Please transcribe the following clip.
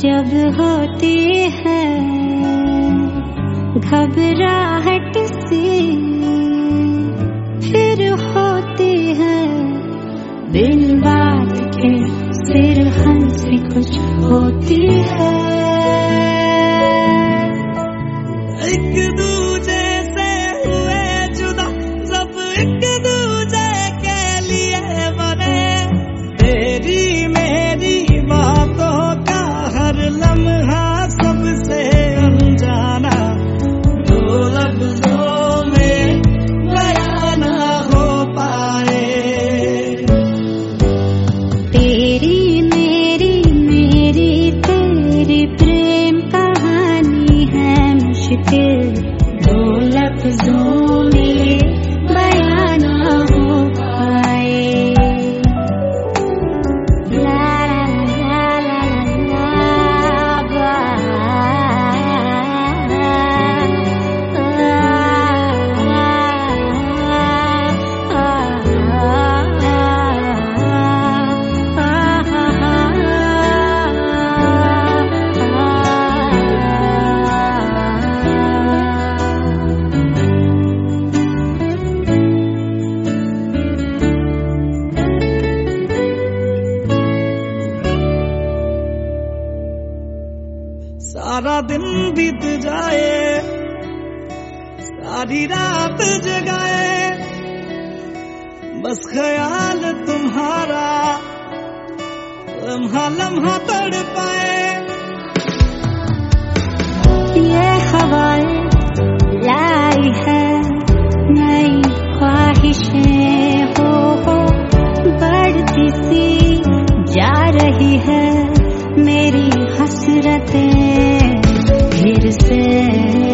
जब होती है घबराहट सी, फिर होती है बिन बात के सिर हंसी कुछ होती है। एक दूजे से हुए जुदा, सब एक दूजे के लिए बने। तेरी मेरी बातों का हर लम्हा सबसे अनजाना, दो लफ्जों में बयां ना हो पाए। तेरी मेरी तेरी प्रेम कहानी है मुश्किल, दो लफ्जों में बयां ना हो पाए। सारा दिन बीत जाए, सारी रात जगाए, बस ख्याल तुम्हारा लम्हा लम्हा तड़पाए। ये हवाएं लाई है नई ख्वाहिशें, हो बढ़ती सी जा रही है मेरी हसरतें फिर से।